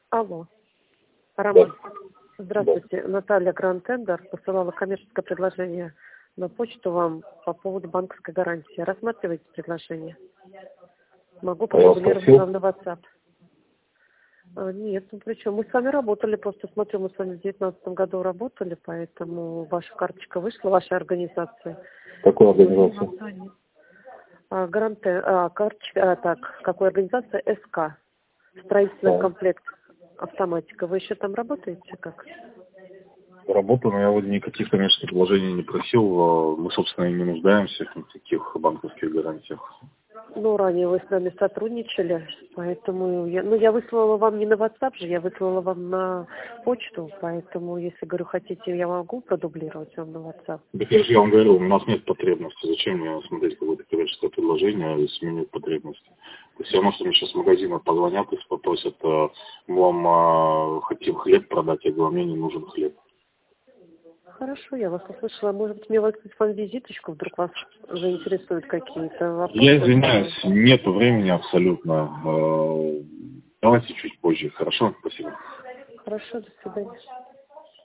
Алло, Да. Роман. Здравствуйте. Наталья Гранд-Тендер посылала коммерческое предложение на почту вам по поводу банковской гарантии. Рассматриваете предложение? Могу А я вас продублировать просил? вам на WhatsApp. Нет, ну причем мы с вами работали, просто смотрю, мы с вами в 2019 году работали, поэтому ваша карточка вышла, вашей организации. Какой Мы организации? вам звоним. Карточка, так, какой организация? СК. Строительный Да. комплект автоматика. Вы еще там работаете как? Работаю, но я вроде никаких коммерческих предложений не просил. Мы, собственно, и не нуждаемся в никаких банковских гарантиях. Ну, ранее вы с нами сотрудничали, поэтому я выслала вам не на WhatsApp же, я выслала вам на почту, поэтому, если, говорю, хотите, я могу продублировать вам на WhatsApp. Так я же вам говорил, у нас нет потребности. Зачем мне смотреть какое-то коммерческое предложение, если у меня нет потребности? То есть все равно, что мне сейчас с магазина позвонят и попросят, вам хотим хлеб продать, я говорю, мне не нужен хлеб. Хорошо, я вас услышала. Может быть, мне выслать вам визиточку, вдруг вас заинтересуют какие-то вопросы? Я извиняюсь, нету времени абсолютно. Давайте чуть позже, хорошо? Спасибо. Хорошо, до свидания.